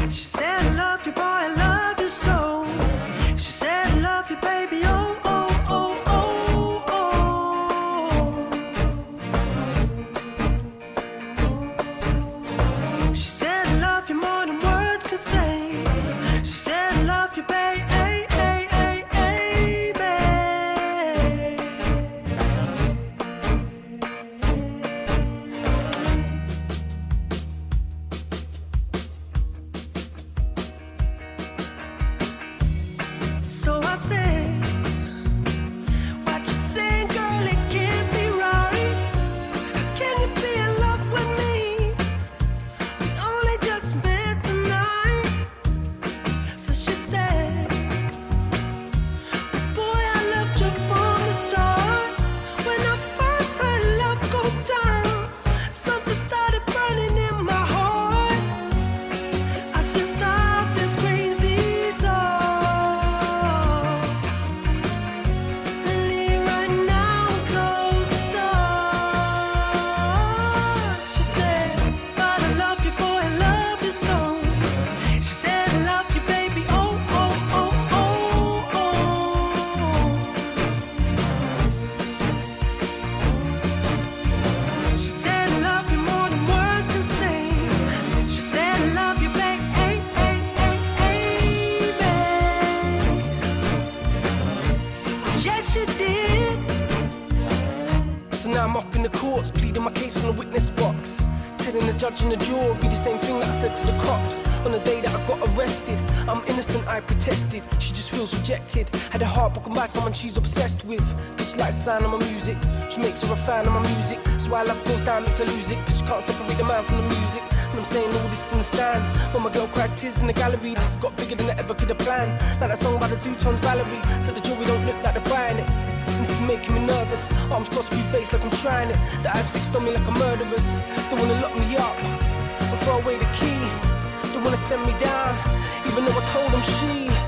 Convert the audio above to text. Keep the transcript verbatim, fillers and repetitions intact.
She said, I love you, boy, I love you so. She said, I love you, baby, oh, oh, oh, oh, oh. She said, I love you more than words can say. She said, I love you, baby. In the jury, the same thing that I said to the cops on the day that I got arrested. I'm innocent, I protested. She just feels rejected. Had her heart broken by someone she's obsessed with. Cause she likes the sound of my music. She makes her a fan of my music. So why love goes down makes her lose it. Cause she can't separate the man from the music. And I'm saying all this in the stand. When my girl cries tears in the gallery, this has got bigger than I ever could have planned. Like that song by the Zootons, Valerie. So the jury don't look like they're buying it. And this is making me nervous. Arms crossed, screw face like I'm trying it. The eyes fixed on me like a murderer's. They wanna lock me up and throw away the key. They wanna send me down, even though I told them she